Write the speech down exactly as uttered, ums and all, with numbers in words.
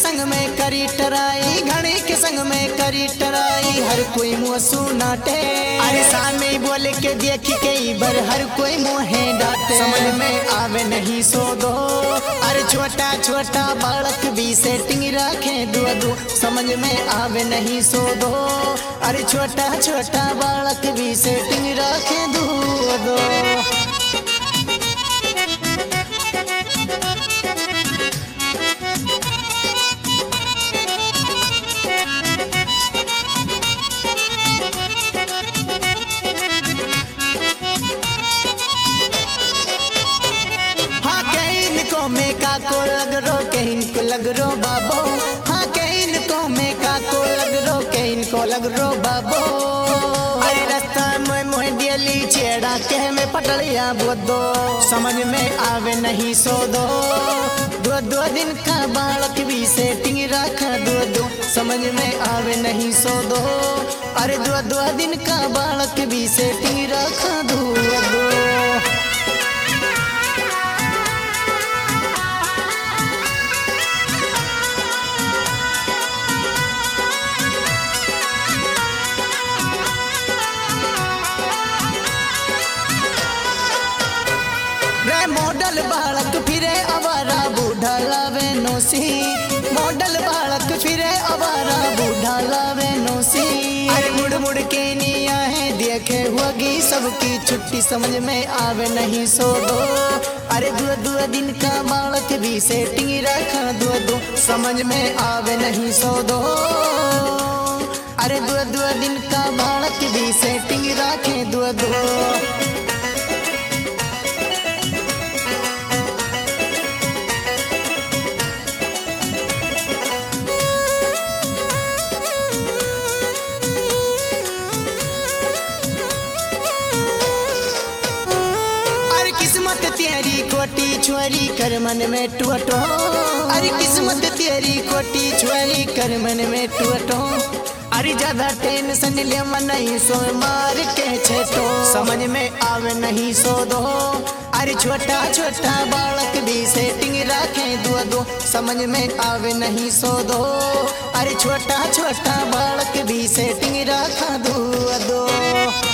संग में करी टराई, घड़ी के संग में करी टराई, हर कोई मुँह सुनाटे। अरे सामने बोल के देख के बर हर कोई मुँह डांटे। समझ में आवे नहीं सो दो, अरे छोटा छोटा बालक भी सेटिंग रखे दो दो। समझ में आवे नहीं सो दो, अरे छोटा छोटा बालक भी सेटिंग रखे दो दो। में काको लग रो के इनको लग रो बाबो, हाँ के इनको में काको लग रो के इनको लग रो बाबो। अरे रास्ता मोह मोह दियली छेड़ा के में पटलिया बोदो। समझ में आवे नहीं सो दो, दो दो दिन का बालक भी सेटिंग रखा दो दो। समझ में आवे नहीं सो दो, अरे दो दो दिन का बालक भी सेटिंग रखा दो दो। मॉडल बालक फिरे अवारा बूढ़ा लावे नोसी, मॉडल बालक फिरे अवारा बूढ़ा लावे नोसी। अरे मुड़ मुड़ के निया है देखे होगी सबकी छुट्टी। समझ में आवे नहीं सो दो, अरे दो दो दिन का बालक भी सेटिंग रखा दो दो। समझ में आवे नहीं सो दो, अरे दो दो दिन का बालक भी सेटिंग रखे दो दो। किस्मत तेरी कोटी छोरी कर मन में टूटो। अरे किस्मत तेरी कोटी छोरी कर मन में टूटो। अरे ज्यादा टेंशन ले मन नहीं सो मार के छेटो। समझ में आवे नहीं सो दो, अरे छोटा छोटा बालक भी सेटिंग रखे दो दो। समझ में आवे नहीं सो दो, अरे छोटा छोटा बालक भी सेटिंग रखा दो दो।